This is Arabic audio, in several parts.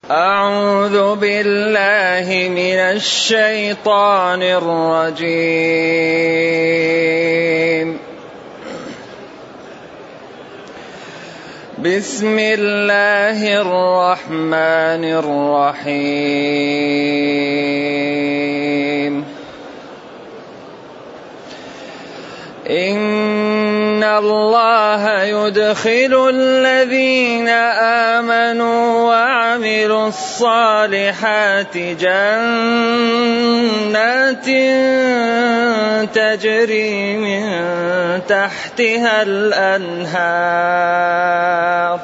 أعوذ بالله من الشيطان الرجيم. بسم الله الرحمن الرحيم. إن الله يدخل الذين آمنوا وعملوا الصالحات جنات تجري من تحتها الأنهار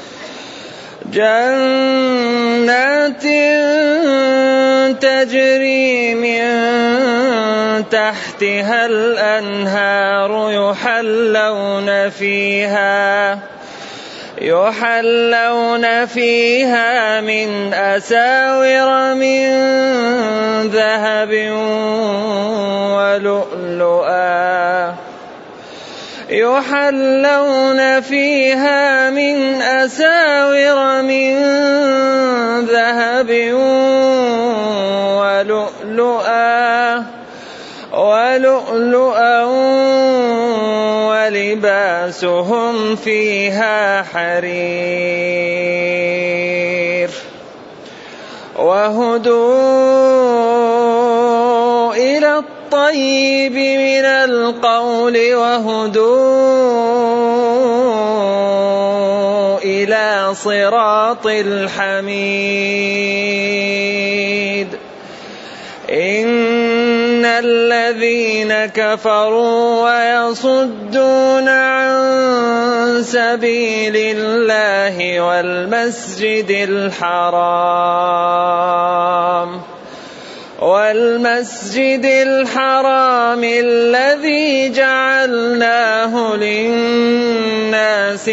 تجري من تحتها الأنهار يحلون فيها من أساور من ذهب ولؤلؤا ولباسهم فيها حرير. وهدوا إلى الطيب من القول وهدوا إلى صراط الحميد. إن الذين كفروا ويصدون عن سبيل الله والمسجد الحرام الذي جعلناه للناس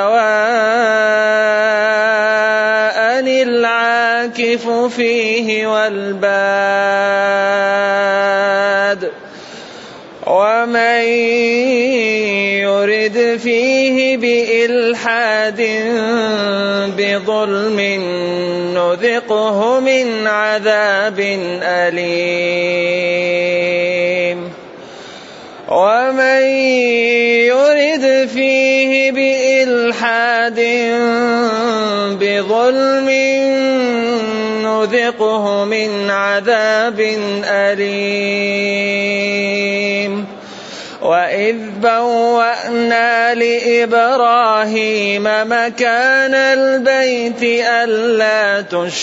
سواء العاكف فيه والباد ومن يرد فيه بإلحاد بظلم نذقه من عذاب أليم. ومن يرد فيه بإلحاد بظلم نذقه من عذاب أليم. وإذ بوأنا لإبراهيم مكان البيت ألا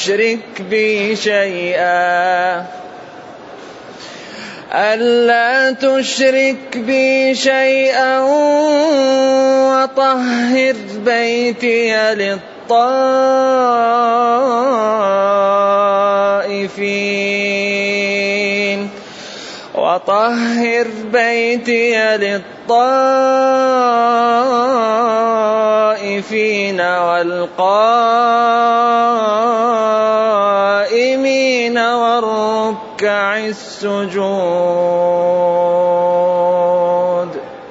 تشرك بي شيئا وطهر بيتي للطائفين والقائمين والركع السجود.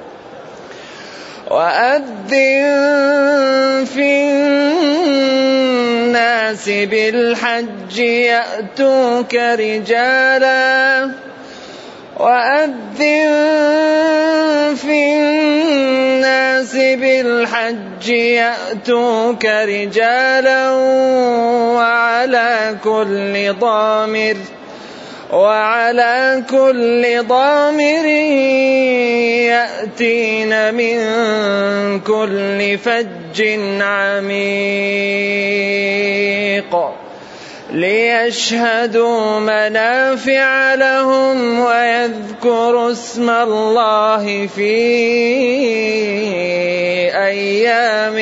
وأذن في الناس بالحج يأتوك رجالا وعلى كل ضامر يأتين من كل فج عميق ليشهدوا منافع لهم ويذكروا اسم الله في أيام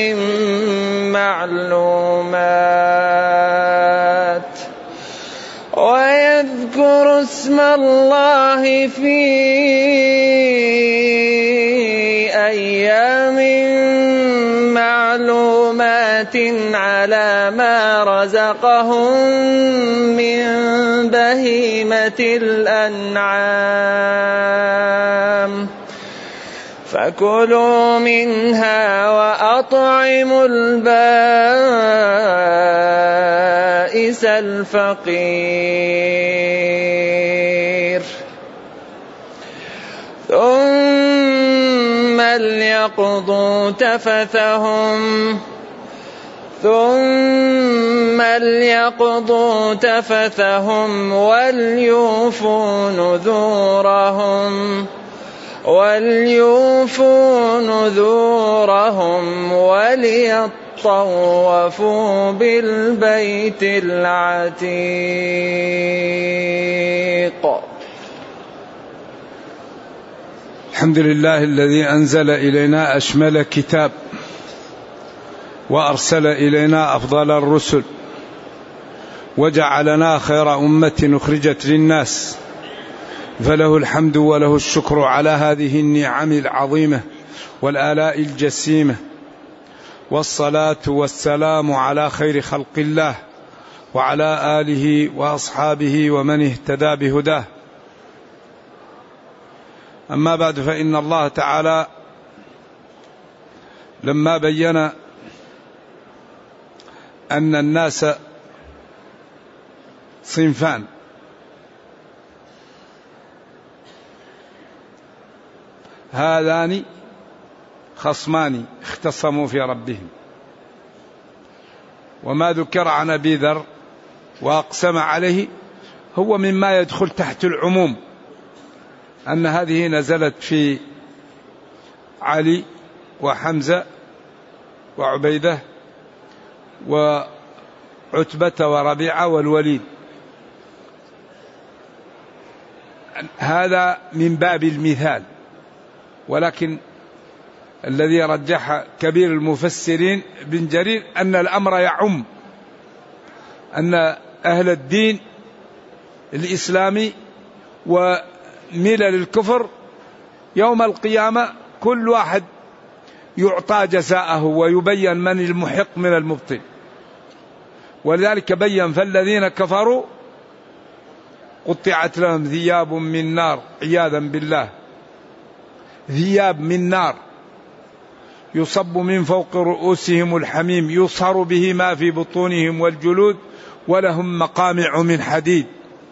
معلومات على ما رزقهم من بهيمة الأنعام فكلوا منها وأطعموا البائس بأس الفقير ثم ليقضوا تفثهم وليوفوا نذورهم وليطوفوا بالبيت العتيق. الحمد لله الذي أنزل إلينا أشمل كتاب وأرسل إلينا أفضل الرسل وجعلنا خير أمة أخرجت للناس، فله الحمد وله الشكر على هذه النعم العظيمة والآلاء الجسيمة، والصلاة والسلام على خير خلق الله وعلى آله وأصحابه ومن اهتدى بهداه. أما بعد، فإن الله تعالى لما بين أن الناس صنفان، هذان خصمان اختصموا في ربهم، وما ذكر عن أبي ذر وأقسم عليه هو مما يدخل تحت العموم، أن هذه نزلت في علي وحمزة وعبيدة وعتبة وربيعة والوليد. هذا من باب المثال، ولكن الذي رجح كبير المفسرين بن جرير أن الأمر يعم، أن أهل الدين الإسلامي وملل الكفر يوم القيامة كل واحد يعطى جزاءه ويبين من المحق من المبطل. ولذلك بين فالذين كفروا قطعت لهم ثياب من نار، عياذا بالله، ثياب من نار يصب من فوق رؤوسهم الحميم يصهر به ما في بطونهم والجلود ولهم مقامع من حديد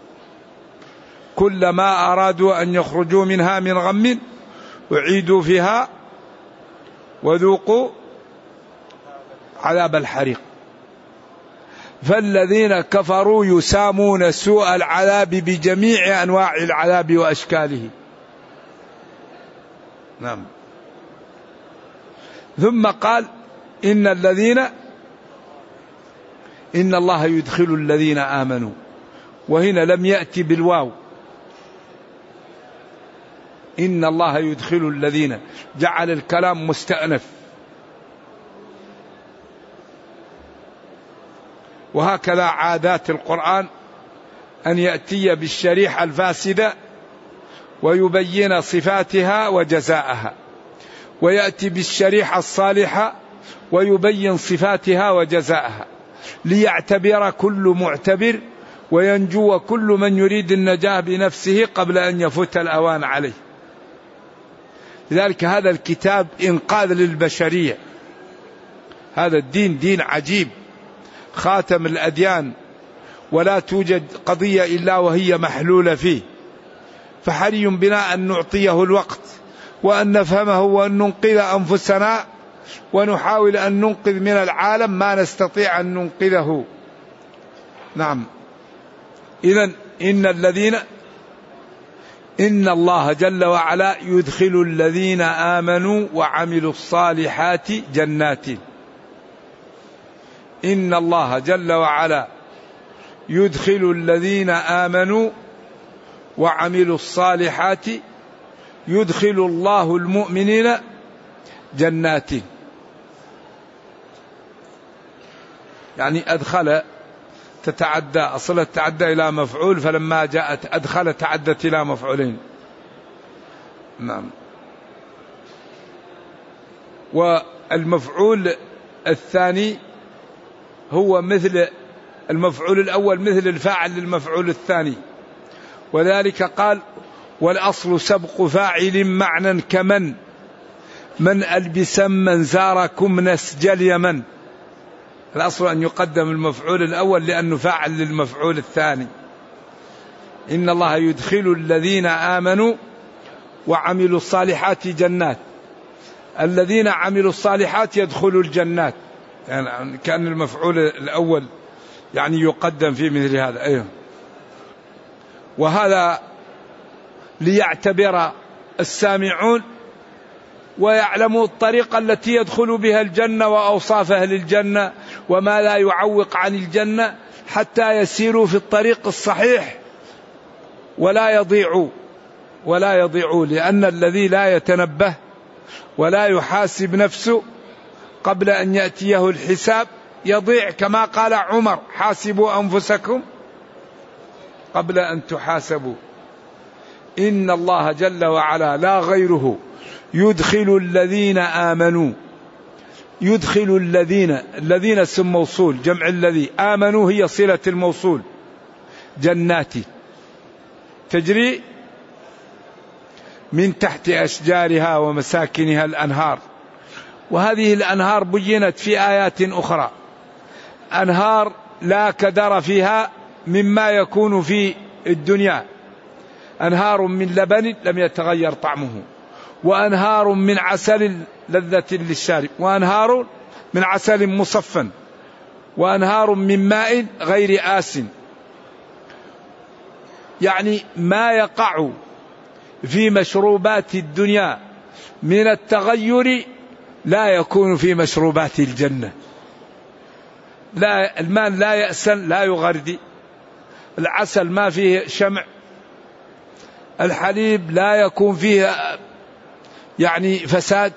كلما أرادوا أن يخرجوا منها من غم أعيدوا فيها وذوقوا عذاب الحريق. فالذين كفروا يسامون سوء العذاب بجميع أنواع العذاب وأشكاله. نعم. ثم قال إن الله يدخل الذين آمنوا، وهنا لم يأتي بالواو، إن الله يدخل الذين، جعل الكلام مستأنف. وهكذا عادات القرآن أن يأتي بالشريحة الفاسدة ويبين صفاتها وجزاءها، ويأتي بالشريحة الصالحة ويبين صفاتها وجزاءها، ليعتبر كل معتبر وينجو كل من يريد النجاة بنفسه قبل أن يفوت الأوان عليه. لذلك هذا الكتاب إنقاذ للبشرية. هذا الدين دين عجيب، خاتم الأديان، ولا توجد قضية إلا وهي محلولة فيه، فحري بنا أن نعطيه الوقت وأن نفهمه وأن ننقذ أنفسنا ونحاول أن ننقذ من العالم ما نستطيع أن ننقذه. نعم. إذن إن الله جل وعلا يدخل الذين آمنوا وعملوا الصالحات جنات. إن الله جل وعلا يدخل الذين آمنوا وعملوا الصالحات، يدخل الله المؤمنين جنات، يعني أدخل تتعدى، أصلا تتعدى إلى مفعول، فلما جاءت أدخل تعدت إلى مفعولين. نعم. والمفعول الثاني هو مثل المفعول الأول، مثل الفاعل للمفعول الثاني، وذلك قال والأصل سبق فاعل معنى كمن من ألبس من زاركم نسج اليمن. الأصل أن يقدم المفعول الأول لأنه فاعل للمفعول الثاني. إن الله يدخل الذين آمنوا وعملوا الصالحات جنات. الذين عملوا الصالحات يدخلوا الجنات، يعني كان المفعول الأول يعني يقدم في مثل هذا. أيوه. وهذا ليعتبر السامعون ويعلموا الطريقة التي يدخل بها الجنة وأوصاف أهل الجنة وما لا يعوق عن الجنة، حتى يسيروا في الطريق الصحيح ولا يضيعوا. لأن الذي لا يتنبه ولا يحاسب نفسه قبل أن يأتيه الحساب يضيع، كما قال عمر: حاسبوا أنفسكم قبل أن تحاسبوا. إن الله جل وعلا لا غيره يدخل الذين آمنوا. يدخل الذين اسم موصول، جمع الذي، آمنوا هي صلة الموصول، جنات تجري من تحت أشجارها ومساكنها الأنهار. وهذه الأنهار بينت في آيات أخرى، أنهار لا كدر فيها مما يكون في الدنيا، أنهار من لبن لم يتغير طعمه، وأنهار من عسل لذة للشارب، وأنهار من عسل مصفى، وأنهار من ماء غير آسن. يعني ما يقع في مشروبات الدنيا من التغير لا يكون في مشروبات الجنة. لا، الماء لا يأسن لا يغردي، العسل ما فيه شمع، الحليب لا يكون فيه يعني فساد.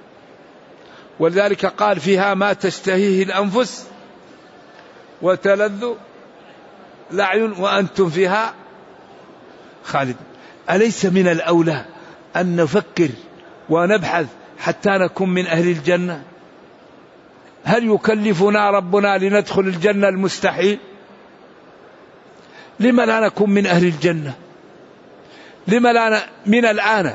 ولذلك قال: فيها ما تشتهيه الأنفس وتلذ الأعين وأنتم فيها خالد. أليس من الأولى أن نفكر ونبحث حتى نكون من أهل الجنة؟ هل يكلفنا ربنا لندخل الجنة المستحيل؟ لما لا نكون من أهل الجنة؟ لما لا من الآن؟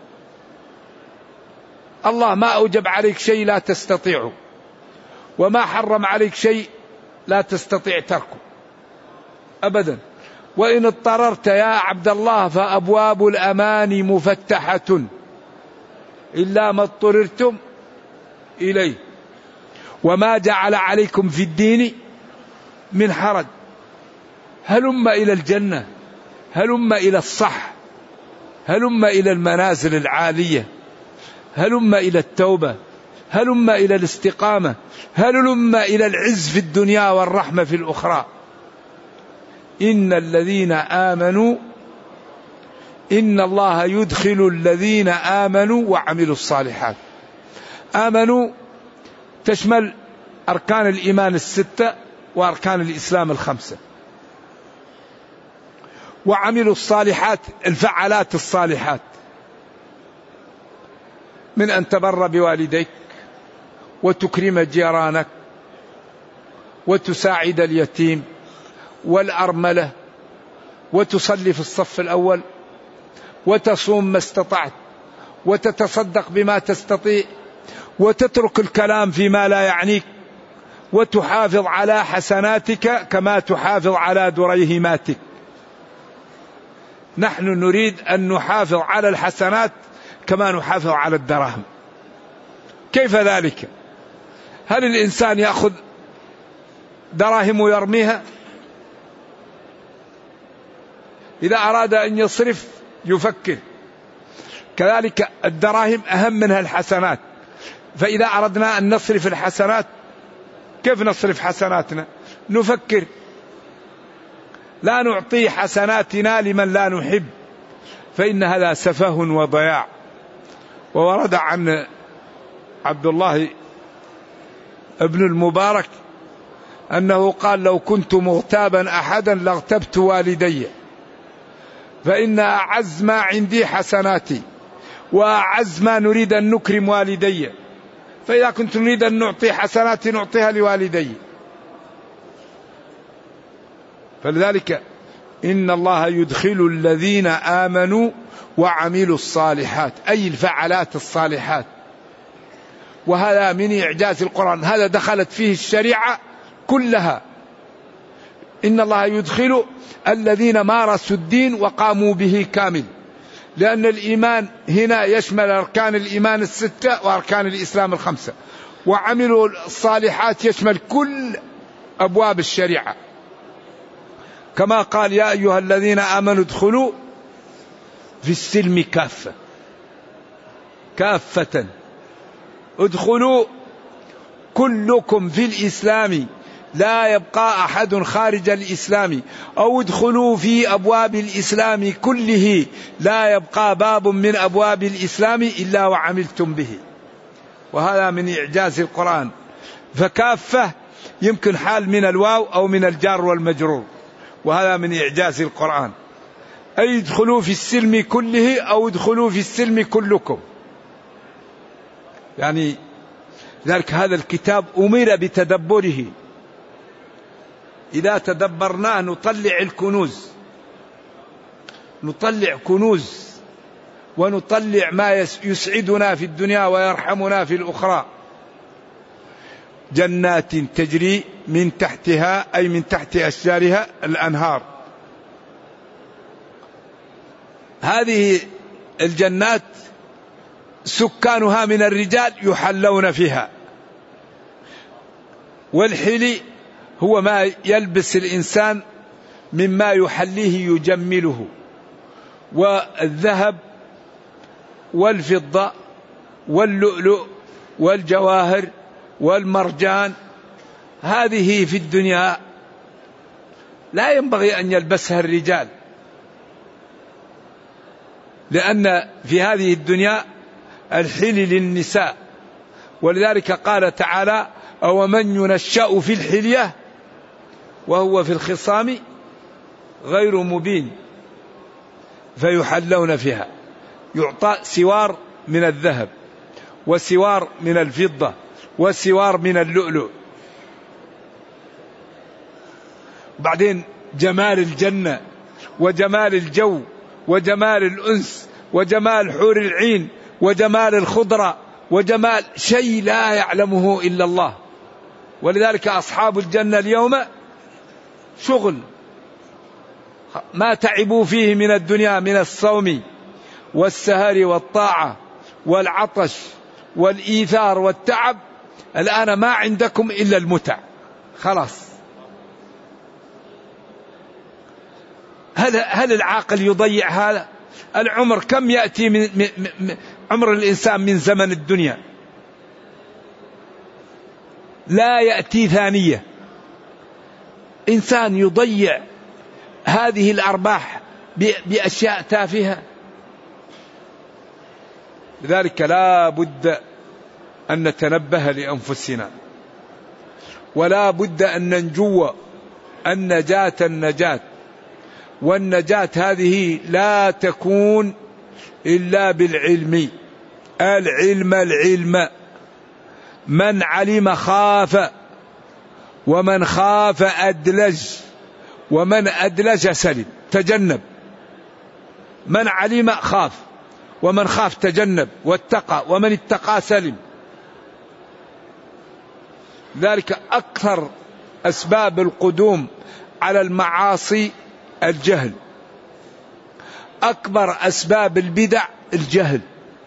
الله ما أوجب عليك شيء لا تستطيعه، وما حرم عليك شيء لا تستطيع تركه أبدا. وإن اضطررت يا عبد الله فأبواب الأمان مفتحة إلا ما اضطررتم إليه، وما جعل عليكم في الدين من حرج. هلم إلى الجنة، هلم إلى الصح، هلم إلى المنازل العالية، هلم إلى التوبة، هلم إلى الاستقامة، هلم إلى العز في الدنيا والرحمة في الأخرى. إن الذين آمنوا، إن الله يدخل الذين آمنوا وعملوا الصالحات. آمنوا تشمل أركان الإيمان 6 وأركان الإسلام 5، وعملوا الصالحات الفعالات الصالحات، من أن تبر بوالديك وتكرم جيرانك وتساعد اليتيم والأرملة وتصلي في الصف الأول وتصوم ما استطعت وتتصدق بما تستطيع وتترك الكلام فيما لا يعنيك وتحافظ على حسناتك كما تحافظ على دريهماتك. نحن نريد أن نحافظ على الحسنات كما نحافظ على الدراهم. كيف ذلك؟ هل الإنسان يأخذ دراهم ويرميها؟ إذا أراد أن يصرف يفكر. كذلك الدراهم أهم منها الحسنات، فإذا أردنا أن نصرف الحسنات كيف نصرف حسناتنا؟ نفكر، لا نعطي حسناتنا لمن لا نحب، فإن هذا سفه وضياع. وورد عن عبد الله ابن المبارك أنه قال: لو كنت مغتابا أحدا لاغتبت والدي، فإن أعز ما عندي حسناتي، وأعز ما نريد أن نكرم والدي، فإذا كنت نريد أن نعطي حسناتي نعطيها لوالدي. فلذلك إن الله يدخل الذين آمنوا وعملوا الصالحات، أي الفعلات الصالحات، وهذا من إعجاز القرآن. هذا دخلت فيه الشريعة كلها. إن الله يدخل الذين مارسوا الدين وقاموا به كامل، لأن الإيمان هنا يشمل أركان الإيمان 6 وأركان الإسلام 5، وعملوا الصالحات يشمل كل أبواب الشريعة، كما قال يا أيها الذين آمنوا ادخلوا في السلم كافة. كافة ادخلوا كلكم في الإسلام، لا يبقى أحد خارج الإسلام، أو ادخلوا في أبواب الإسلام كله، لا يبقى باب من أبواب الإسلام إلا وعملتم به. وهذا من إعجاز القرآن. فكافة يمكن حال من الواو أو من الجار والمجرور، وهذا من إعجاز القرآن. أي ادخلوا في السلم كله أو ادخلوا في السلم كلكم. يعني ذلك هذا الكتاب أمر بتدبره، إذا تدبرناه نطلع الكنوز، نطلع كنوز ونطلع ما يسعدنا في الدنيا ويرحمنا في الأخرى. جنات تجري من تحتها أي من تحت أشجارها الأنهار. هذه الجنات سكانها من الرجال يحلون فيها. والحلي هو ما يلبس الإنسان مما يحليه يجمله، والذهب والفضة واللؤلؤ والجواهر والمرجان، هذه في الدنيا لا ينبغي أن يلبسها الرجال، لأن في هذه الدنيا الحلي للنساء. ولذلك قال تعالى أو من ينشأ في الحلية وهو في الخصام غير مبين فيحلون فيها. يعطى سوار من الذهب وسوار من الفضة وسوار من اللؤلؤ. بعدين جمال الجنة وجمال الجو وجمال الأنس وجمال حور العين وجمال الخضرة وجمال شيء لا يعلمه إلا الله. ولذلك أصحاب الجنة اليوم شغل ما تعبوا فيه من الدنيا من الصوم والسهر والطاعة والعطش والإيثار والتعب، الآن ما عندكم إلا المتع خلاص. هل العاقل يضيع هذا العمر؟ كم يأتي من عمر الإنسان من زمن الدنيا؟ لا يأتي ثانية. إنسان يضيع هذه الأرباح بأشياء تافهة. لذلك لا بد أن نتنبه لأنفسنا، ولا بد أن ننجو النجاة. والنجاة هذه لا تكون إلا بالعلم. العلم من علم خاف، ومن خاف أدلج، ومن أدلج سلم تجنب. من علم خاف، ومن خاف تجنب واتقى، ومن اتقى سلم. ذلك أكثر أسباب القدوم على المعاصي الجهل. أكبر أسباب البدع الجهل.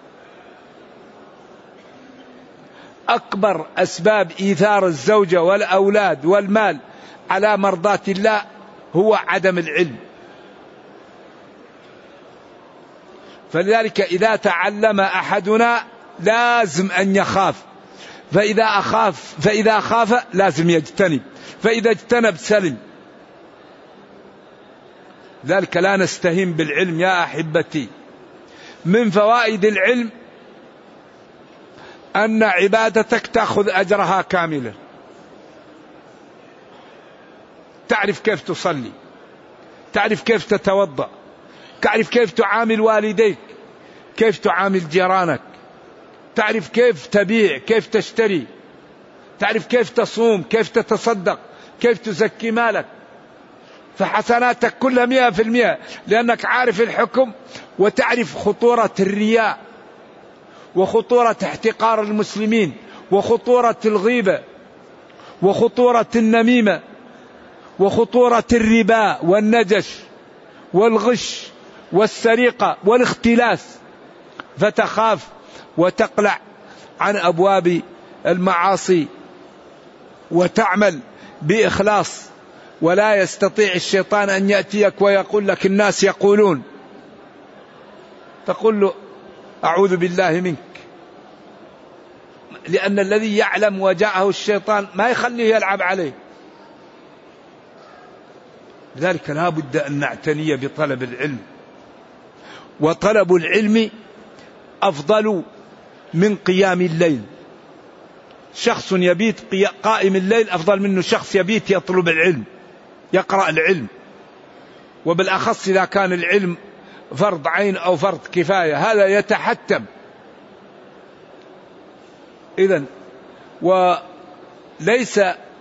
أكبر أسباب إيثار الزوجة والأولاد والمال على مرضاة الله هو عدم العلم. فلذلك إذا تعلم أحدنا لازم أن يخاف، فإذا خاف لازم يجتنب، فإذا اجتنب سلم. ذلك لا نستهين بالعلم يا أحبتي. من فوائد العلم أن عبادتك تأخذ أجرها كاملا. تعرف كيف تصلي، تعرف كيف تتوضأ، تعرف كيف تعامل والديك، كيف تعامل جيرانك، تعرف كيف تبيع، كيف تشتري، تعرف كيف تصوم، كيف تتصدق، كيف تزكي مالك. فحسناتك كلها 100%، لأنك عارف الحكم وتعرف خطورة الرياء وخطورة احتقار المسلمين وخطورة الغيبة وخطورة النميمة وخطورة الربا والنجش والغش والسرقة والاختلاس، فتخاف وتقلع عن أبواب المعاصي وتعمل بإخلاص. ولا يستطيع الشيطان أن يأتيك ويقول لك الناس يقولون، تقول له أعوذ بالله منك، لأن الذي يعلم وجاءه الشيطان ما يخليه يلعب عليه. لذلك لا بد أن نعتني بطلب العلم، وطلب العلم أفضل من قيام الليل. شخص يبيت قائم الليل أفضل منه شخص يبيت يطلب العلم يقرأ العلم، وبالأخص إذا كان العلم فرض عين أو فرض كفاية، هذا يتحتم. إذن وليس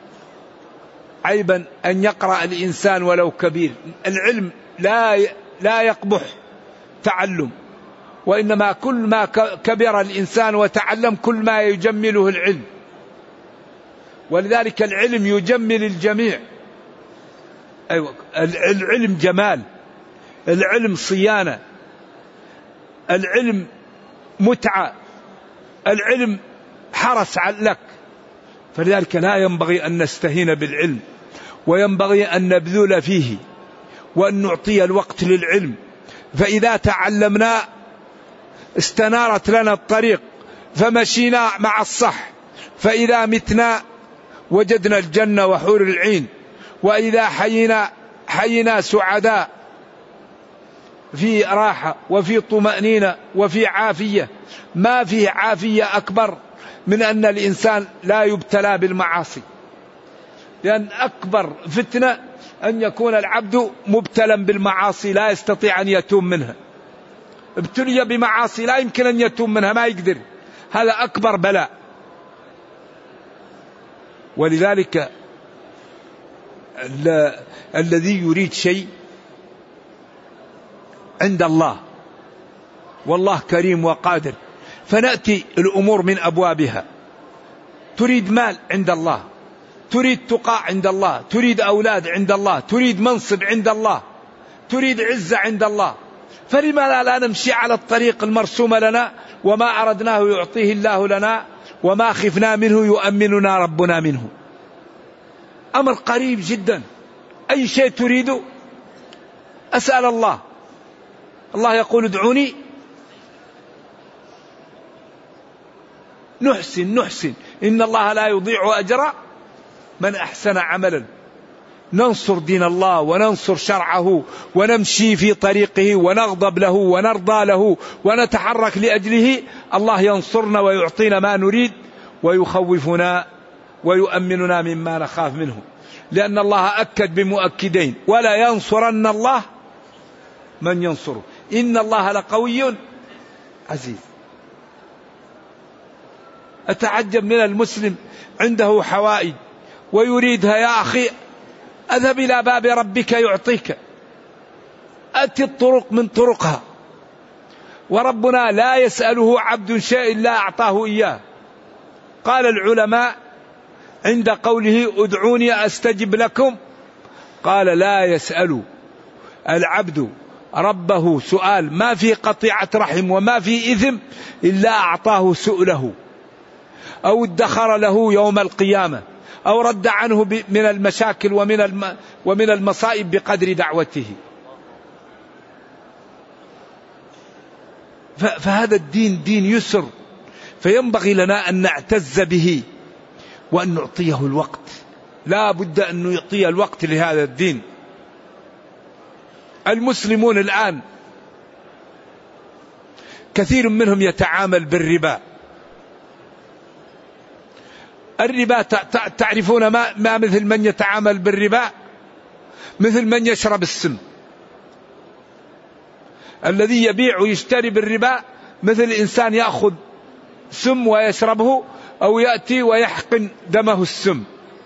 عيبا أن يقرأ الإنسان ولو كبير. العلم لا يقبح تعلم، وإنما كل ما كبر الإنسان وتعلم كل ما يجمله العلم. ولذلك العلم يجمل الجميع. أيوة، العلم جمال، العلم صيانة، العلم متعة، العلم حرس لك. فلذلك لا ينبغي أن نستهين بالعلم، وينبغي أن نبذل فيه وأن نعطي الوقت للعلم. فإذا تعلمنا استنارت لنا الطريق فمشينا مع الصح، فإذا متنا وجدنا الجنة وحور العين، وإذا حينا سعداء في راحة وفي طمأنينة وفي عافية. ما فيه عافية أكبر من أن الإنسان لا يبتلى بالمعاصي، لأن أكبر فتنة أن يكون العبد مبتلا بالمعاصي لا يستطيع أن يتوب منها. ابتلي بمعاصي لا يمكن أن يتوب منها، ما يقدر، هذا أكبر بلاء. ولذلك الذي يريد شيء عند الله، والله كريم وقادر، فنأتي الأمور من أبوابها. تريد مال عند الله، تريد تقى عند الله، تريد أولاد عند الله، تريد منصب عند الله، تريد عزة عند الله، فلما لا نمشي على الطريق المرسوم لنا؟ وما أردناه يعطيه الله لنا، وما خفنا منه يؤمننا ربنا منه. أمر قريب جدا. أي شيء تريد أسأل الله. الله يقول ادعوني نحسن إن الله لا يضيع أجر من أحسن عملا. ننصر دين الله وننصر شرعه ونمشي في طريقه ونغضب له ونرضى له ونتحرك لأجله، الله ينصرنا ويعطينا ما نريد ويخوفنا ويؤمننا مما نخاف منه، لأن الله أكد بمؤكدين: ولا ينصرن الله من ينصره إن الله لقوي عزيز. أتعجب من المسلم عنده حوائج ويريدها، يا أخي اذهب إلى باب ربك يعطيك، أتي الطرق من طرقها، وربنا لا يسأله عبد شيء إلا أعطاه إياه. قال العلماء عند قوله ادعوني أستجب لكم، قال لا يسأل العبد ربه سؤال ما في قطيعة رحم وما في إثم إلا أعطاه سؤله، أو ادخر له يوم القيامة، أو رد عنه من المشاكل ومن المصائب بقدر دعوته. فهذا الدين دين يسر، فينبغي لنا أن نعتز به وأن نعطيه الوقت. لا بد أن نعطي الوقت لهذا الدين. المسلمون الآن كثير منهم يتعامل بالربا. الربا تعرفون ما مثل من يتعامل بالربا؟ مثل من يشرب السم. الذي يبيع ويشتري بالربا مثل إنسان يأخذ سم ويشربه، أو يأتي ويحقن دمه السم،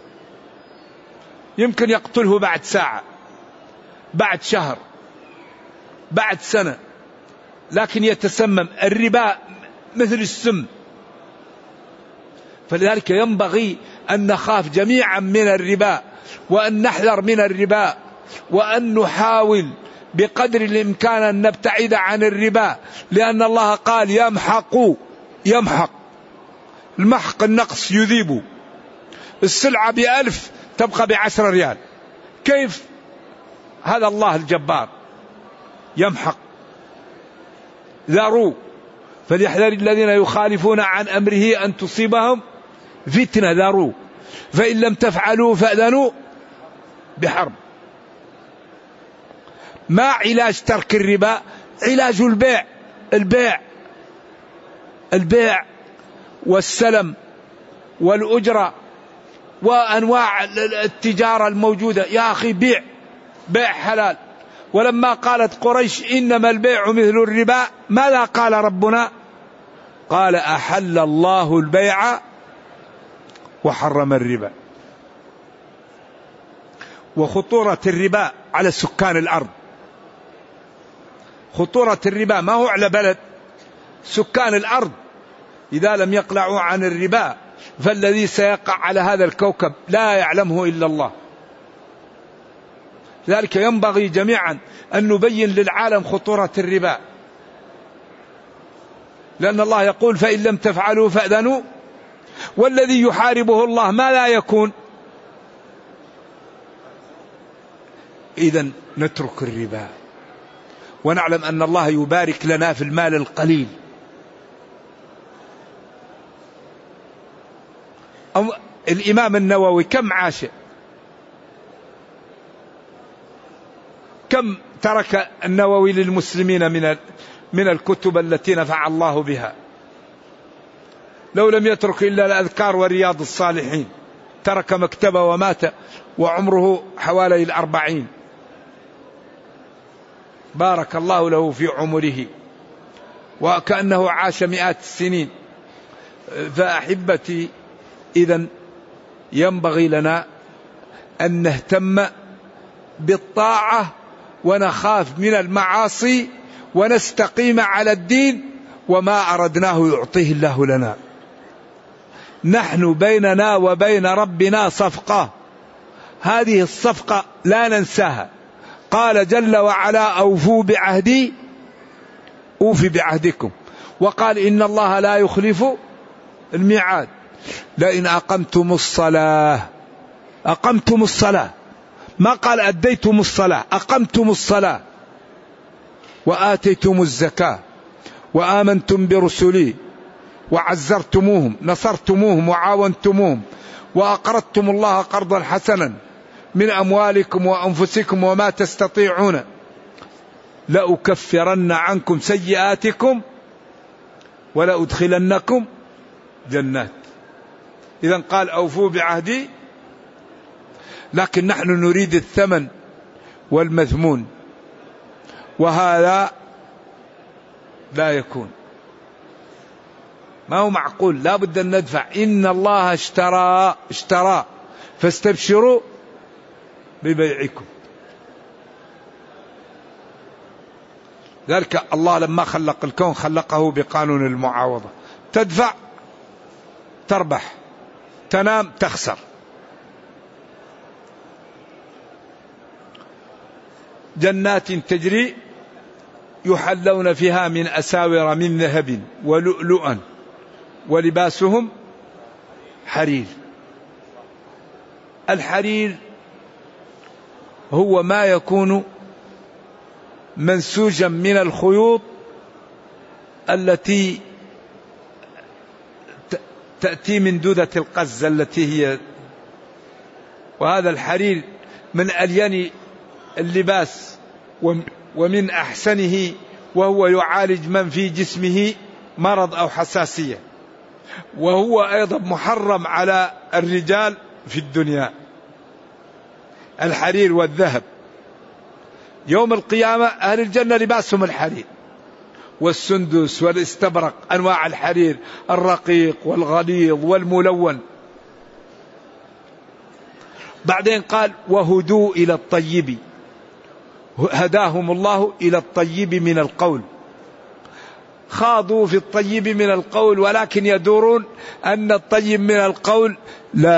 يمكن يقتله بعد ساعة، بعد شهر، بعد سنة، لكن يتسمم. الربا مثل السم، فلذلك ينبغي أن نخاف جميعا من الربا، وأن نحذر من الربا، وأن نحاول بقدر الإمكان أن نبتعد عن الربا، لأن الله قال يمحق المحق النقص يذيب. السلعة ب1000 تبقى ب10 ريال. كيف؟ هذا الله الجبار يمحق. ذروا فليحذر الذين يخالفون عن أمره أن تصيبهم فتنة. ذروا فإن لم تفعلوا فأذنوا بحرب. ما علاج ترك الربا؟ علاج البيع والسلم والأجرة وأنواع التجارة الموجودة. يا أخي بيع حلال. ولما قالت قريش إنما البيع مثل الربا، ماذا قال ربنا؟ قال أحل الله البيع وحرم الربا. وخطورة الربا على سكان الأرض. خطورة الربا ما هو على بلد، سكان الأرض إذا لم يقلعوا عن الربا فالذي سيقع على هذا الكوكب لا يعلمه إلا الله. لذلك ينبغي جميعا أن نبين للعالم خطورة الربا، لأن الله يقول فإن لم تفعلوا فأذنوا. والذي يحاربه الله ما لا يكون. إذن نترك الربا ونعلم أن الله يبارك لنا في المال القليل. الإمام النووي كم عاش؟ كم ترك النووي للمسلمين من الكتب التي نفع الله بها؟ لو لم يترك إلا الأذكار ورياض الصالحين. ترك مكتبه ومات وعمره حوالي 40. بارك الله له في عمره وكأنه عاش مئات السنين. فأحبتي، إذن ينبغي لنا أن نهتم بالطاعة ونخاف من المعاصي ونستقيم على الدين، وما أردناه يعطيه الله لنا. نحن بيننا وبين ربنا صفقة، هذه الصفقة لا ننساها. قال جل وعلا أوفوا بعهدي أوفي بعهدكم، وقال إن الله لا يخلف الميعاد. لئن أقمتم الصلاة، ما قال أديتم الصلاة، أقمتم الصلاة، وآتيتم الزكاة، وآمنتم برسلي، وعزرتموهم، نصرتموهم وعاونتموهم، وأقرضتم الله قرضا حسنا من أموالكم وأنفسكم وما تستطيعون، لأكفرن عنكم سيئاتكم ولأدخلنكم جنات. إذن قال أوفوا بعهدي، لكن نحن نريد الثمن والمثمون، وهذا لا يكون. ما هو معقول، لا بد أن ندفع. إن الله اشترى فاستبشروا ببيعكم. ذلك الله لما خلق الكون خلقه بقانون المعاوضة. تدفع تربح، تنام تخسر. جنات تجري يحلون فيها من أساور من ذهب ولؤلؤا ولباسهم حرير. الحرير هو ما يكون منسوجا من الخيوط التي تأتي من دودة القز التي هي، وهذا الحرير من ألين اللباس ومن أحسنه، وهو يعالج من في جسمه مرض أو حساسية، وهو أيضا محرم على الرجال في الدنيا. الحرير والذهب يوم القيامة أهل الجنة لباسهم الحرير والسندس والاستبرق، أنواع الحرير الرقيق والغليظ والملون. بعدين قال وهدوا إلى الطيب، هداهم الله إلى الطيب من القول. خاضوا في الطيب من القول ولكن يدورون أن الطيب من القول لا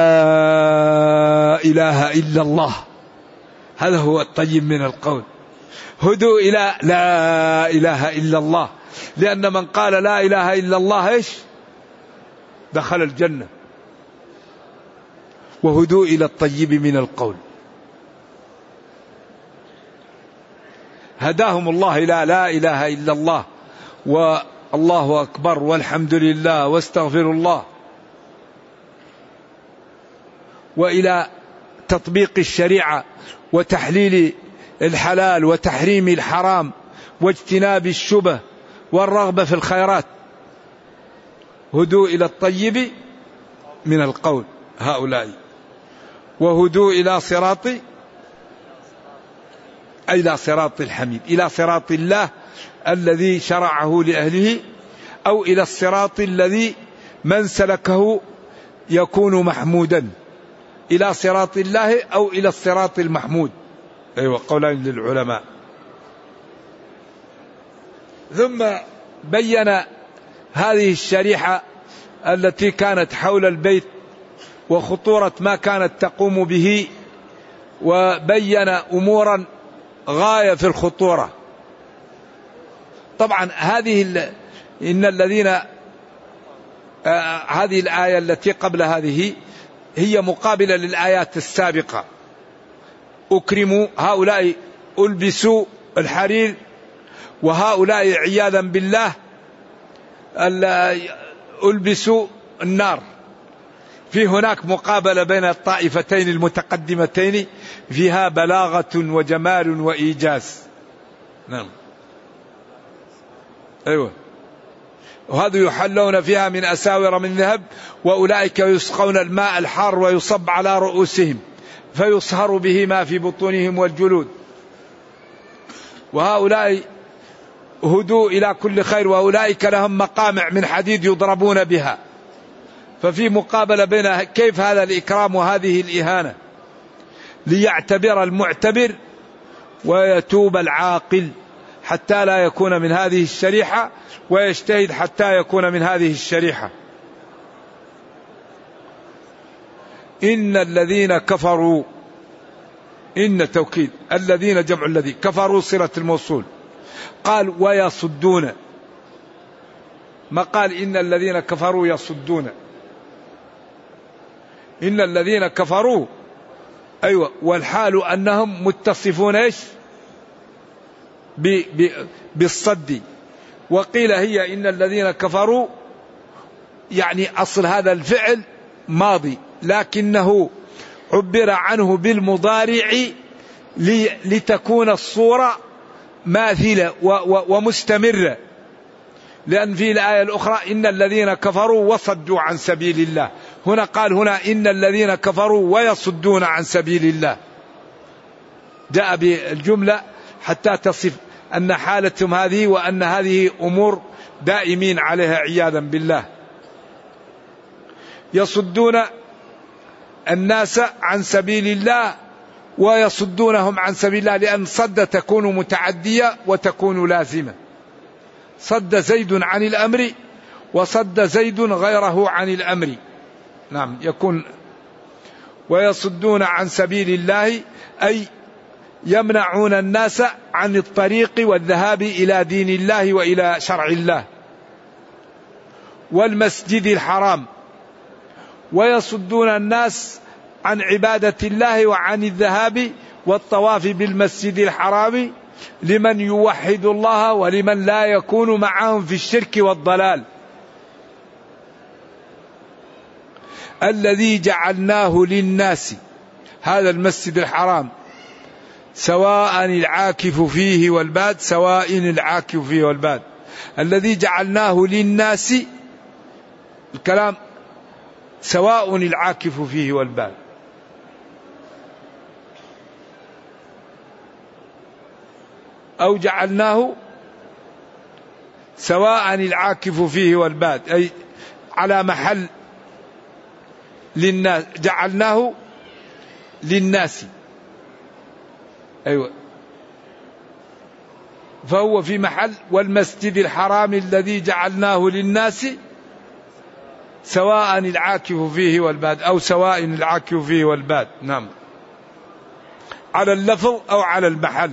إله إلا الله، هذا هو الطيب من القول. هدوا إلى لا إله إلا الله، لأن من قال لا إله إلا الله إيش؟ دخل الجنة. وهدوا إلى الطيب من القول، هداهم الله إلى لا إله إلا الله والله أكبر والحمد لله واستغفر الله، وإلى تطبيق الشريعة وتحليل الحلال وتحريم الحرام واجتناب الشبه والرغبة في الخيرات. هدوا إلى الطيب من القول هؤلاء، وهدوا إلى صراط، أي إلى صراط الحميد، إلى صراط الله الذي شرعه لأهله، أو إلى الصراط الذي من سلكه يكون محمودا، إلى صراط الله أو إلى الصراط المحمود. أيوة، قولان للعلماء. ثم بين هذه الشريحة التي كانت حول البيت وخطورة ما كانت تقوم به، وبين أمورا غاية في الخطورة. طبعا إن الذين هذه الآية التي قبل هذه هي مقابلة للآيات السابقة. أكرموا، هؤلاء ألبسوا الحرير، وهؤلاء عياذا بالله ألبسوا النار. في هناك مقابلة بين الطائفتين المتقدمتين فيها بلاغة وجمال وإيجاز. نعم، أيوة. وهذا يحلون فيها من أساور من ذهب، وأولئك يسقون الماء الحار ويصب على رؤوسهم فيصهر به ما في بطونهم والجلود. وهؤلاء هدوا إلى كل خير، وأولئك لهم مقامع من حديد يضربون بها. ففي مقابلة بين كيف هذا الإكرام وهذه الإهانة، ليعتبر المعتبر ويتوب العاقل حتى لا يكون من هذه الشريحة، ويجتهد حتى يكون من هذه الشريحة. إن الذين كفروا، إن توكيد، الذين جمع الذي، كفروا صلة الموصول. قال ويصدون، ما قال إن الذين كفروا يصدون، إن الذين كفروا. أيوة، والحال أنهم متصفون إيش؟ بالصد. وقيل هي إن الذين كفروا، يعني أصل هذا الفعل ماضي، لكنه عبر عنه بالمضارع لتكون الصورة ماثلة ومستمرة. لأن في الآية الأخرى إن الذين كفروا وصدوا عن سبيل الله، هنا قال هنا إن الذين كفروا ويصدون عن سبيل الله، جاء بالجملة حتى تصف أن حالتهم هذه، وأن هذه أمور دائمين عليها عياذا بالله. يصدون الناس عن سبيل الله ويصدونهم عن سبيل الله، لأن صد تكون متعدية وتكون لازمة. صد زيد عن الأمر وصد زيد غيره عن الأمر. نعم، يكون ويصدون عن سبيل الله أي يمنعون الناس عن الطريق والذهاب إلى دين الله وإلى شرع الله. والمسجد الحرام، ويصدون الناس عن عبادة الله وعن الذهاب والطواف بالمسجد الحرام لمن يوحد الله ولمن لا يكون معهم في الشرك والضلال. الذي جعلناه للناس، هذا المسجد الحرام، سواء العاكف فيه والباد، سواء العاكف فيه والباد. الذي جعلناه للناس، الكلام سواء العاكف فيه والباد. أو جعلناه سواء العاكف فيه والباد، أي على محل للناس، جعلناه للناس. أيوة، فهو في محل والمسجد الحرام الذي جعلناه للناس سواء العاكف فيه والباد، أو سواء العاكف فيه والباد. نعم، على اللفظ أو على المحل.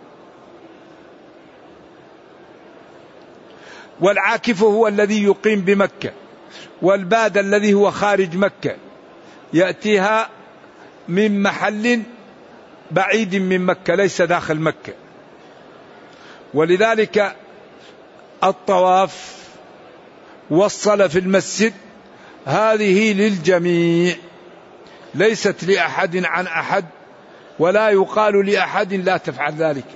والعاكف هو الذي يقيم بمكة، والباد الذي هو خارج مكة يأتيها من محل بعيد من مكة ليس داخل مكة. ولذلك الطواف والصلاة في المسجد هذه للجميع، ليست لأحد عن أحد، ولا يقال لأحد لا تفعل ذلك.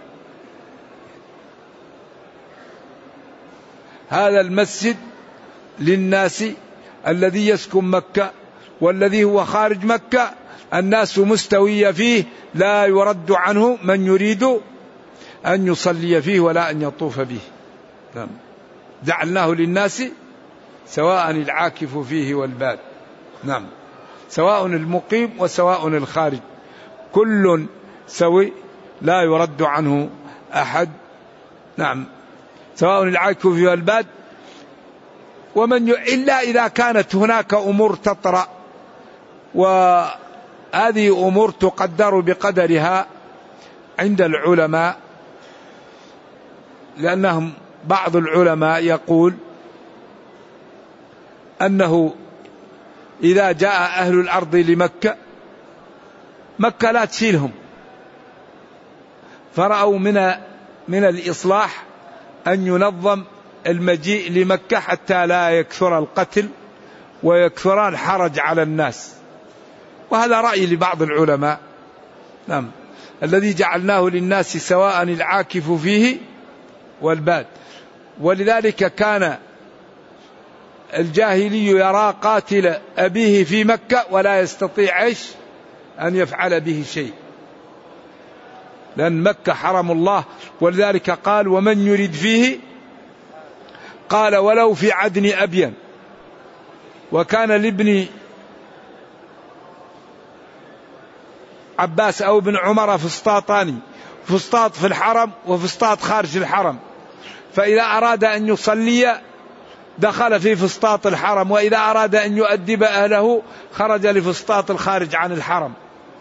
هذا المسجد للناس الذي يسكن مكة، والذي هو خارج مكة الناس مستوية فيه، لا يرد عنه من يريد أن يصلي فيه ولا أن يطوف به. جعلناه للناس سواء العاكف فيه والباد. نعم، سواء المقيم وسواء الخارج، كل سوي لا يرد عنه أحد. نعم، سواء العاكف فيه والباد. إلا إذا كانت هناك أمور تطرأ، وهذه أمور تقدر بقدرها عند العلماء، لأنهم بعض العلماء يقول أنه إذا جاء أهل الأرض لمكة، مكة لا تشيلهم، فرأوا من الإصلاح أن ينظم المجيء لمكة حتى لا يكثر القتل ويكثر الحرج على الناس. وهذا رأي لبعض العلماء. نعم، الذي جعلناه للناس سواء العاكف فيه والباد. ولذلك كان الجاهلي يرى قاتل أبيه في مكة ولا يستطيع أن يفعل به شيء، لأن مكة حرم الله. ولذلك قال ومن يريد فيه، قال ولو في عدن أبين. وكان لابن عباس أو ابن عمر فسطاطان، فسطاط في الحرم وفسطاط خارج الحرم، فإذا أراد أن يصلي دخل في فسطاط الحرم، وإذا أراد أن يؤدب أهله خرج لفسطاط الخارج عن الحرم.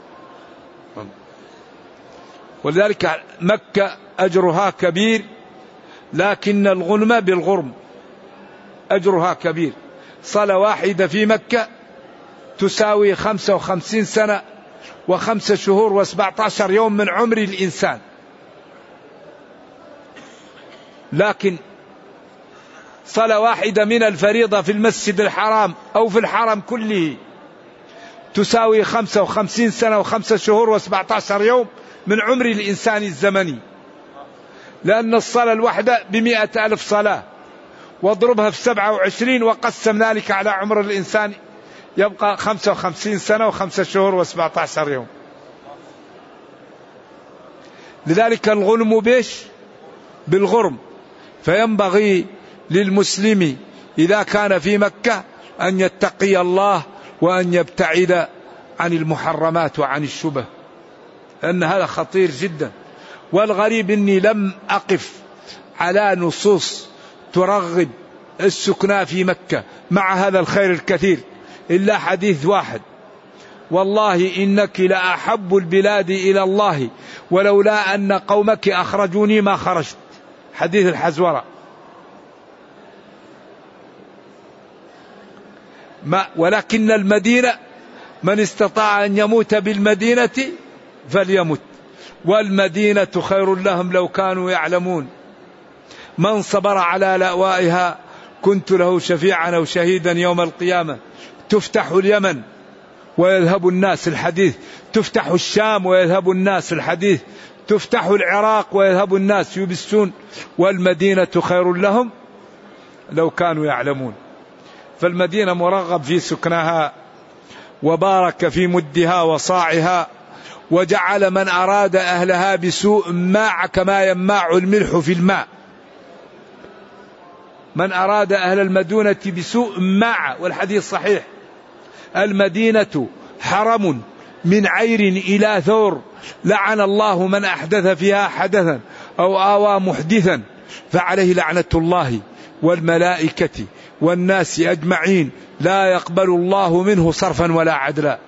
ولذلك مكة أجرها كبير، لكن الغنم بالغرم أجرها كبير. صلاة واحدة في مكة تساوي 55 سنة و5 شهور و17 يوم من عمر الإنسان. لكن صلاة واحدة من الفريضة في المسجد الحرام أو في الحرم كله تساوي 55 سنة و5 شهور و17 يوم من عمر الإنسان الزمني، لأن الصلاة الواحدة ب100,000 صلاة، واضربها في 27 وقسم ذلك على عمر الإنسان يبقى 55 سنة و5 شهور و17 يوم. لذلك الغنم بيش بالغرم. فينبغي للمسلم إذا كان في مكة أن يتقي الله وأن يبتعد عن المحرمات وعن الشبه، لأن هذا خطير جدا. والغريب أني لم أقف على نصوص ترغب السكنى في مكة مع هذا الخير الكثير إلا حديث واحد: والله إنك لأحب البلاد إلى الله ولولا أن قومك أخرجوني ما خرجت. حديث الحزورة. ولكن المدينة من استطاع أن يموت بالمدينة فليمت، والمدينة خير لهم لو كانوا يعلمون. من صبر على لأوائها كنت له شفيعا أو شهيدا يوم القيامة. تفتح اليمن ويذهب الناس، الحديث. تفتح الشام ويذهب الناس، الحديث. تفتح العراق ويذهب الناس يبسون، والمدينة خير لهم لو كانوا يعلمون. فالمدينة مرغب في سكنها، وبارك في مدها وصاعها، وجعل من أراد أهلها بسوء ماع كما يماع الملح في الماء. من أراد أهل المدينة بسوء ماع، والحديث صحيح. المدينة حرم من عير إلى ثور لعن الله من أحدث فيها حدثا أو آوى محدثا فعليه لعنة الله والملائكة والناس أجمعين لا يقبل الله منه صرفا ولا عدلا.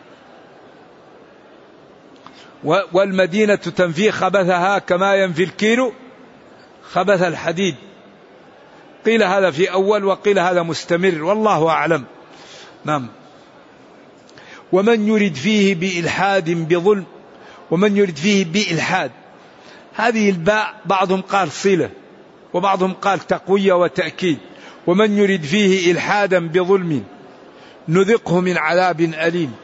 والمدينة تنفي خبثها كما ينفي الكيل خبث الحديد. قيل هذا في أول وقيل هذا مستمر والله أعلم. نعم. ومن يرد فيه بإلحاد بظلم، ومن يرد فيه بإلحاد، هذه الباء بعضهم قال صلة وبعضهم قال تقوية وتأكيد. ومن يرد فيه إلحادا بظلم نذقه من عذاب أليم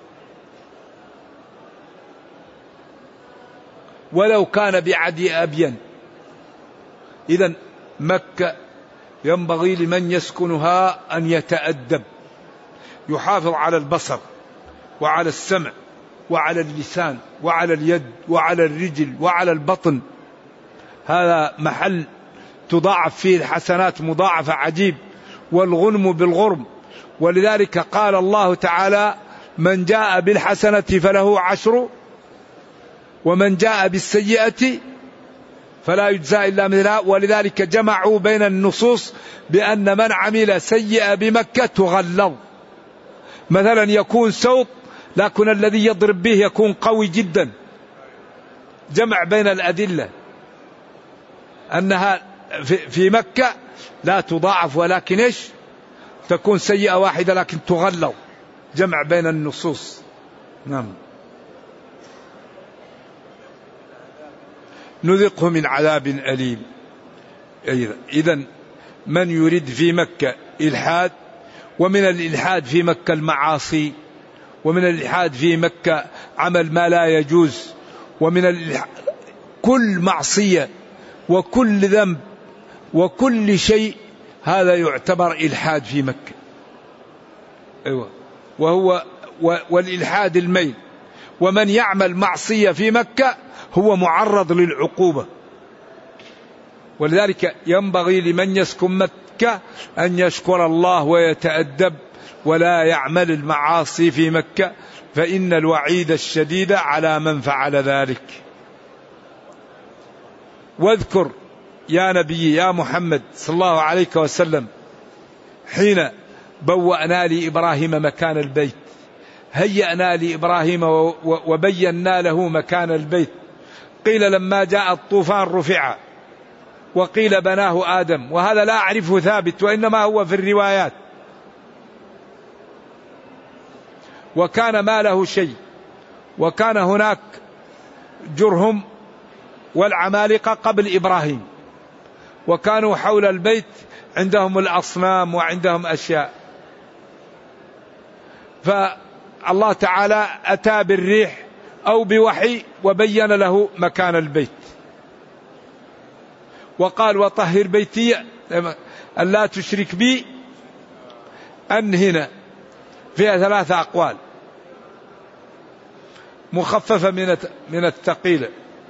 ولو كان بعدي أبين. إذن مكة ينبغي لمن يسكنها أن يتأدب، يحافظ على البصر وعلى السمع وعلى اللسان وعلى اليد وعلى الرجل وعلى البطن. هذا محل تضاعف فيه الحسنات مضاعفة عجيب، والغنم بالغرم. ولذلك قال الله تعالى من جاء بالحسنة فله 10 ومن جاء بالسيئة فلا يجزى إلا مثلها. ولذلك جمعوا بين النصوص بأن من عمل سيئة بمكة تغلظ. مثلا يكون سوط لكن الذي يضرب به يكون قوي جدا. جمع بين الأدلة أنها في مكة لا تضاعف ولكن إيش تكون سيئة واحدة لكن تغلظ. جمع بين النصوص. نعم. نذقه من عذاب أليم. إذن من يريد في مكة إلحاد، ومن الإلحاد في مكة المعاصي، ومن الإلحاد في مكة عمل ما لا يجوز، ومن كل معصية وكل ذنب وكل شيء هذا يعتبر إلحاد في مكة. أيوة. والإلحاد الميل. ومن يعمل معصية في مكة هو معرض للعقوبة. ولذلك ينبغي لمن يسكن مكة أن يشكر الله ويتأدب ولا يعمل المعاصي في مكة، فإن الوعيد الشديد على من فعل ذلك. واذكر يا نبي يا محمد صلى الله عليه وسلم حين بوأنا لإبراهيم مكان البيت، هيأنا لإبراهيم وبينا له مكان البيت. قيل لما جاء الطوفان رفع، وقيل بناه آدم، وهذا لا أعرفه ثابت وإنما هو في الروايات. وكان ما له شيء، وكان هناك جرهم والعمالقة قبل إبراهيم، وكانوا حول البيت عندهم الأصنام وعندهم أشياء. فالله تعالى أتى بالريح أو بوحي وبين له مكان البيت، وقال وطهر بيتي ألا تشرك بي. أن هنا فيها 3 أقوال مخففة من الثقيلة.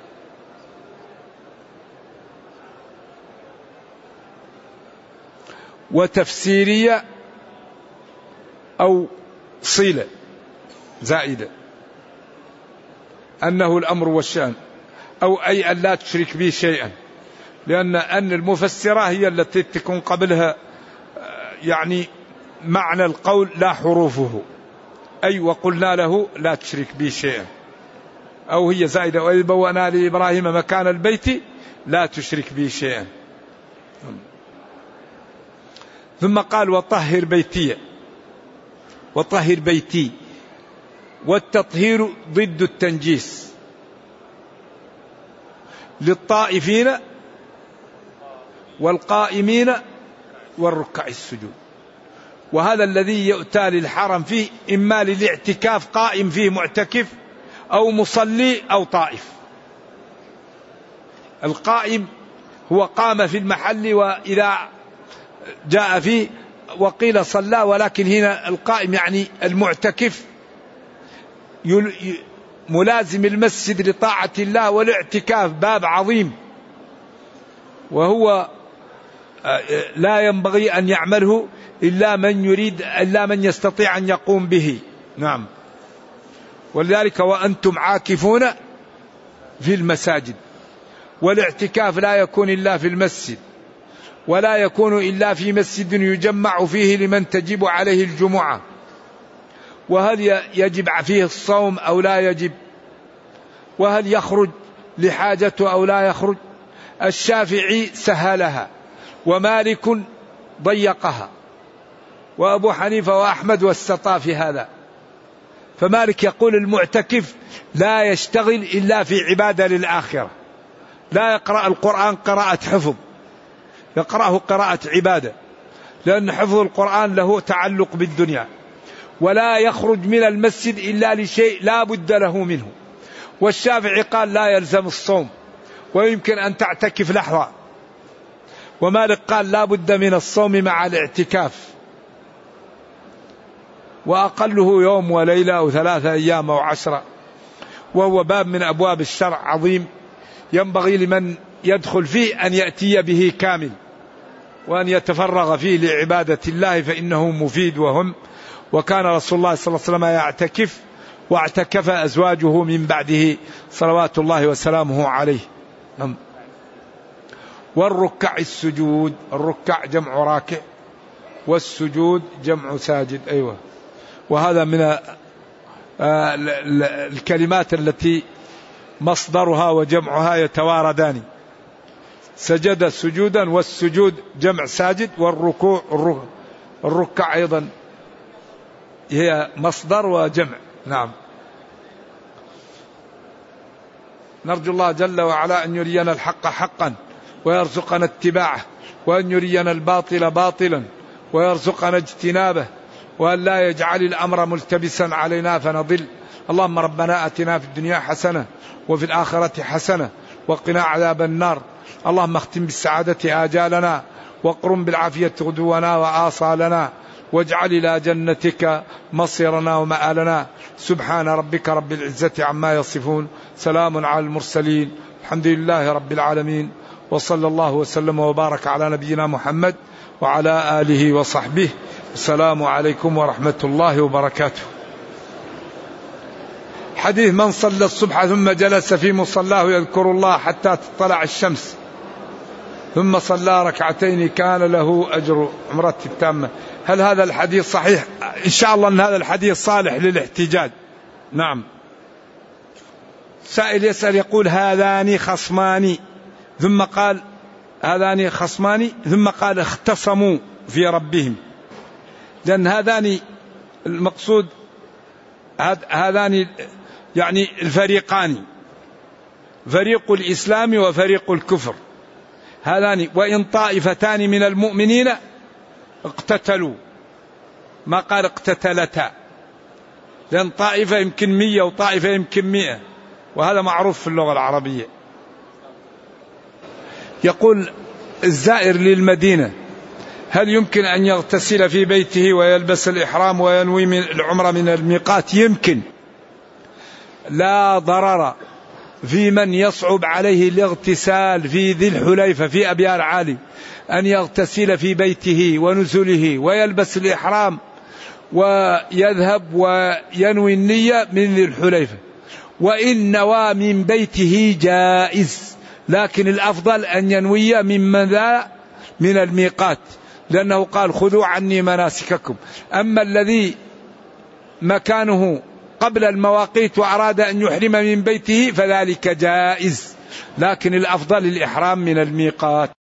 وتفسيرية أو صلة زائدة، أنه الأمر والشأن، أو أي أن لا تشرك به شيئا، لأن المفسرة هي التي تكون قبلها يعني معنى القول لا حروفه، أي وقلنا له لا تشرك به شيئا، أو هي زائدة وإذ بوأنا لإبراهيم مكان البيت لا تشرك به شيئا. ثم قال وطهر بيتي، وطهر بيتي، والتطهير ضد التنجيس للطائفين والقائمين والركع السجود. وهذا الذي يؤتى للحرم فيه إما للاعتكاف قائم فيه معتكف، أو مصلي أو طائف. القائم هو قام في المحل وإذا جاء فيه، وقيل صلى، ولكن هنا القائم يعني المعتكف ملازم المسجد لطاعة الله. والاعتكاف باب عظيم، وهو لا ينبغي أن يعمله إلا من يريد، إلا من يستطيع أن يقوم به. نعم. ولذلك وأنتم عاكفون في المساجد. والاعتكاف لا يكون إلا في المسجد، ولا يكون إلا في مسجد يجمع فيه لمن تجب عليه الجمعة. وهل يجب فيه الصوم أو لا يجب؟ وهل يخرج لحاجته أو لا يخرج؟ الشافعي سهلها، ومالك ضيقها، وأبو حنيفة وأحمد واستطاع في هذا. فمالك يقول المعتكف لا يشتغل إلا في عبادة للآخرة، لا يقرأ القرآن قراءة حفظ، يقرأه قراءة عبادة، لأن حفظ القرآن له تعلق بالدنيا. ولا يخرج من المسجد إلا لشيء لا بد له منه. والشافعي قال لا يلزم الصوم، ويمكن أن تعتكف لحظة. ومالك قال لا بد من الصوم مع الاعتكاف، وأقله يوم وليلة أو 3 أيام أو 10. وهو باب من أبواب الشرع عظيم، ينبغي لمن يدخل فيه أن يأتي به كامل، وأن يتفرغ فيه لعبادة الله، فإنه مفيد وهم. وكان رسول الله صلى الله عليه وسلم يعتكف، واعتكف أزواجه من بعده صلوات الله وسلامه عليه. والركع السجود، الركع جمع راكع، والسجود جمع ساجد. أيوة. وهذا من الكلمات التي مصدرها وجمعها يتواردان. سجد سجودا، والسجود جمع ساجد، والركوع الركع أيضا هي مصدر وجمع. نعم. نرجو الله جل وعلا أن يرينا الحق حقا ويرزقنا اتباعه، وأن يرينا الباطل باطلا ويرزقنا اجتنابه، وأن لا يجعل الأمر ملتبسا علينا فنضل. اللهم ربنا آتنا في الدنيا حسنة وفي الآخرة حسنة وقنا عذاب النار. اللهم اختم بالسعادة آجالنا، واقرم بالعافية غدونا وآصالنا، واجعل إلى جنتك مصيرنا ومآلنا. سبحان ربك رب العزة عما يصفون، سلام على المرسلين، الحمد لله رب العالمين، وصلى الله وسلم وبارك على نبينا محمد وعلى آله وصحبه. السلام عليكم ورحمة الله وبركاته. حديث من صلى الصبح ثم جلس في مصلاه يذكر الله حتى تطلع الشمس ثم صلى ركعتين كان له أجر عمرة التامة. هل هذا الحديث صحيح؟ إن شاء الله أن هذا الحديث صالح للاحتجاج. نعم. سائل يسأل يقول هذان خصمان، ثم قال هذان خصمان، ثم قال اختصموا في ربهم، لأن هذان المقصود هذان يعني الفريقان، فريق الإسلام وفريق الكفر. هذان وإن طائفتان من المؤمنين اقتتلوا، ما قال اقتتلتا، لأن طائفة يمكن 100 وطائفة يمكن 100، وهذا معروف في اللغة العربية. يقول الزائر للمدينة هل يمكن أن يغتسل في بيته ويلبس الإحرام وينوي من العمرة من الميقات؟ يمكن، لا ضرر في من يصعب عليه الاغتسال في ذي الحليفة في أبيار عالي أن يغتسل في بيته ونزله ويلبس الإحرام ويذهب وينوي النية من ذي الحليفة. وإن نوى من بيته جائز، لكن الأفضل أن ينوي من الميقات، لأنه قال خذوا عني مناسككم. أما الذي مكانه قبل المواقيت وأراد أن يحرم من بيته فذلك جائز، لكن الأفضل الإحرام من الميقات.